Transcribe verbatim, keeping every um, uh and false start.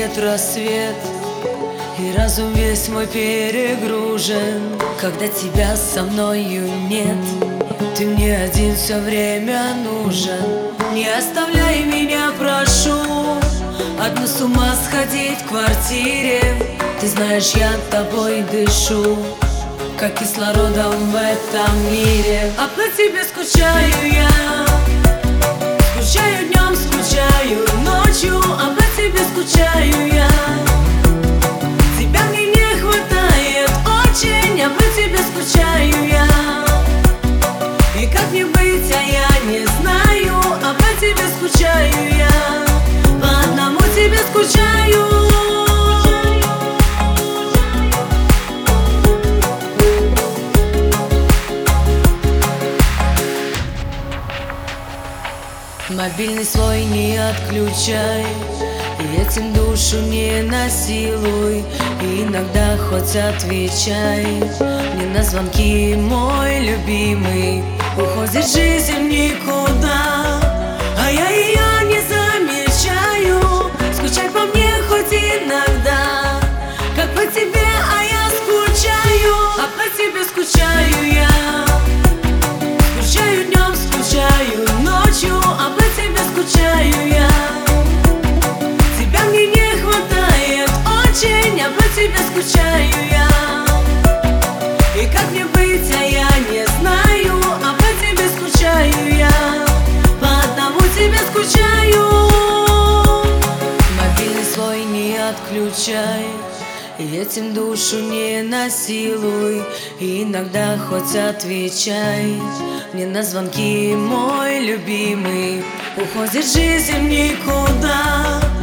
темнеет рассвет, и разум весь мой перегружен. Когда тебя со мною нет, ты мне один все время нужен. Не оставляй меня, прошу, одну с ума сходить в квартире. Ты знаешь, я тобой дышу, как кислородом в этом мире. А по тебе скучаю я, скучаю днем, скучаю ночью, а по тебе скучаю я. Тебя мне не хватает очень, а по тебе скучаю я. И как мне быть, а я не знаю, а по тебе скучаю я. По одному тебе скучаю. Мобильный свой не отключай, и этим душу не насилуй. И иногда хоть отвечай мне на звонки, мой любимый. Уходит жизнь никуда, а я ее не замечаю. Скучай по мне хоть иногда, как по тебе, а я скучаю. А по тебе скучаю я, скучаю днем, скучаю ночью, а по тебе скучаю я. Тебя мне не хватает очень, а по тебе скучаю я. И как мне быть, а я не знаю, а по тебе скучаю я. По одному тебе скучаю. Мобильный свой не отключай, и этим душу не насилуй. И иногда хоть отвечай мне на звонки, мой любимый. Уходит жизнь никуда,